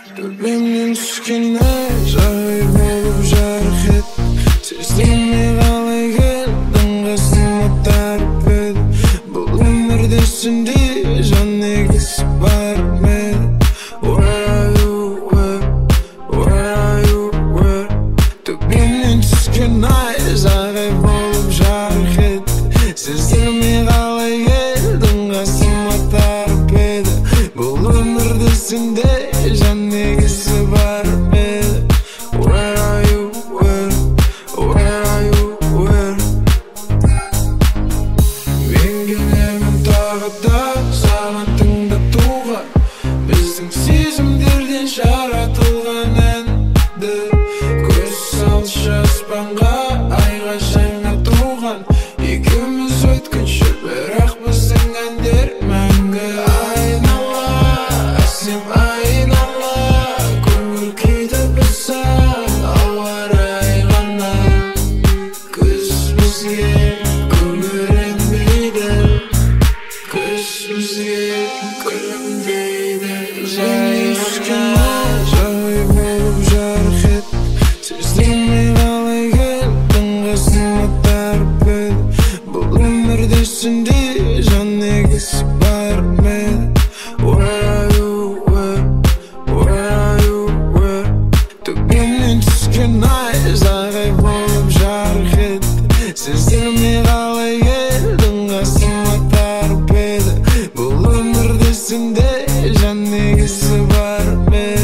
Төбемнен түскен ажай болып жарқ ет. Сездірмей қалай келдің қасыма тартып еді. Бұл өмірде сендей жан негізі бар ма еді? Where are you, where are you, where? Төбемнен түскен ажай болып жарқ ет. Сездірмей қалай келдің қасыма тартып еді. Бұл өмірде сендей жан негізі бар ма еді? Where are you, where are you, where? Мен келемін тағы да саған тыңдатуға біздің сезімдерден жаратылған әнді. Көз салшы аспанға, айға жаңа туған. Екеуміз өткінші, бірақ біздің әндер мәңгі. Айнала, әсем айнала, көңіл күйді бұзар ауа райы ғана. Күз бізге күлімдейді, күз бізге күлімдейді. Жай түскен ажай болып жарқ ет. Сездірмей қалай келдің қасыма тартып еді. Бұл өмірде сендей жан негізі бар ма еді? Where are you, where are you, where? Төбемнен түскен ажай болып жарқ ет. Сездірмей қалай келдің қасыма тартып еді. Бұл өмірде сендей жан негізі бар ма еді?